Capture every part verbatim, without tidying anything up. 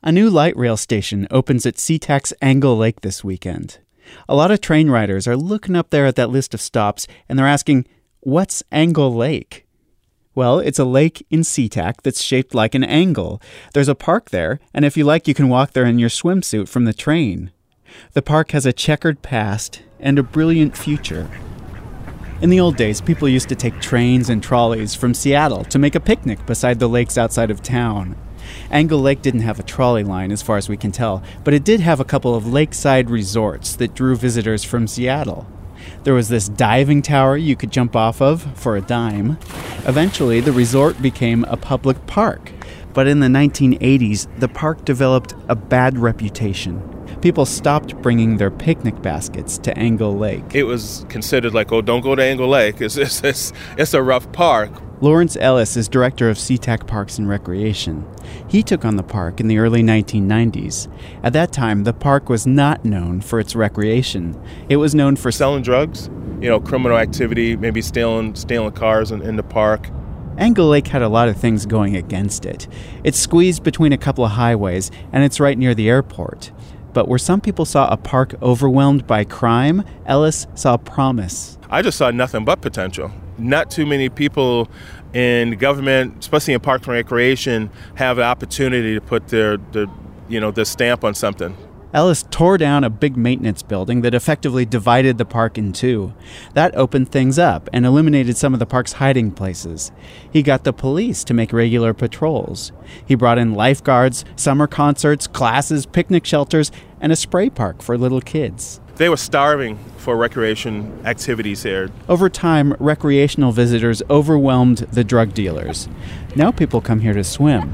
A new light rail station opens at SeaTac's Angle Lake this weekend. A lot of train riders are looking up there at that list of stops, and they're asking, what's Angle Lake? Well, it's a lake in SeaTac that's shaped like an angle. There's a park there, and if you like, you can walk there in your swimsuit from the train. The park has a checkered past and a brilliant future. In the old days, people used to take trains and trolleys from Seattle to make a picnic beside the lakes outside of town. Angle Lake didn't have a trolley line as far as we can tell, but it did have a couple of lakeside resorts that drew visitors from Seattle. There was this diving tower you could jump off of for a dime. Eventually, the resort became a public park. But in the nineteen eighties, the park developed a bad reputation. People stopped bringing their picnic baskets to Angle Lake. It was considered like, oh, don't go to Angle Lake. It's, it's, it's, it's a rough park. Lawrence Ellis is director of SeaTac Parks and Recreation. He took on the park in the early nineteen nineties. At that time, the park was not known for its recreation. It was known for selling drugs, you know, criminal activity, maybe stealing stealing cars in, in the park. Angle Lake had a lot of things going against it. It's squeezed between a couple of highways, and it's right near the airport. But where some people saw a park overwhelmed by crime, Ellis saw promise. I just saw nothing but potential. Not too many people in government, especially in Parks and Recreation, have the opportunity to put their, their, you know, their stamp on something. Ellis tore down a big maintenance building that effectively divided the park in two. That opened things up and eliminated some of the park's hiding places. He got the police to make regular patrols. He brought in lifeguards, summer concerts, classes, picnic shelters, and a spray park for little kids. They were starving for recreation activities here. Over time, recreational visitors overwhelmed the drug dealers. Now people come here to swim.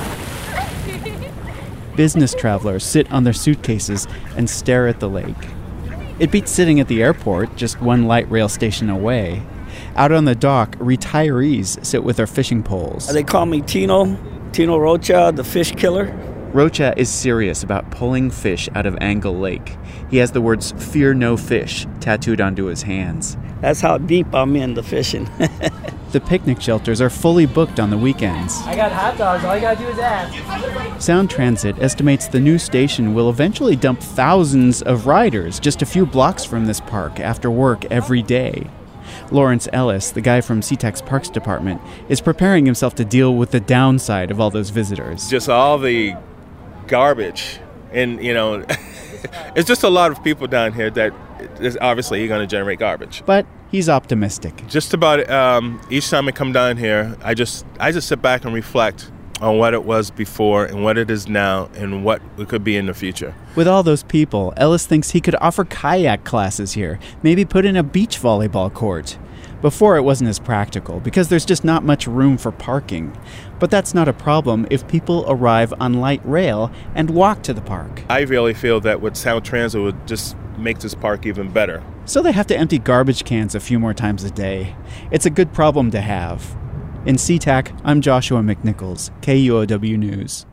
Business travelers sit on their suitcases and stare at the lake. It beats sitting at the airport, just one light rail station away. Out on the dock, retirees sit with their fishing poles. They call me Tino, Tino Rocha, the fish killer. Rocha is serious about pulling fish out of Angle Lake. He has the words "Fear no fish" tattooed onto his hands. That's how deep I'm into fishing. The picnic shelters are fully booked on the weekends. I got hot dogs. All you gotta do is ask. Sound Transit estimates the new station will eventually dump thousands of riders just a few blocks from this park after work every day. Lawrence Ellis, the guy from SeaTac's Parks Department, is preparing himself to deal with the downside of all those visitors. Just all the garbage. And, you know, it's just a lot of people down here that is obviously going to generate garbage. But he's optimistic. Just about um, each time I come down here, I just I just sit back and reflect on what it was before and what it is now and what it could be in the future. With all those people, Ellis thinks he could offer kayak classes here, maybe put in a beach volleyball court. Before, it wasn't as practical because there's just not much room for parking. But that's not a problem if people arrive on light rail and walk to the park. I really feel that with Sound Transit would just make this park even better. So they have to empty garbage cans a few more times a day. It's a good problem to have. In SeaTac, I'm Joshua McNichols, K U O W News.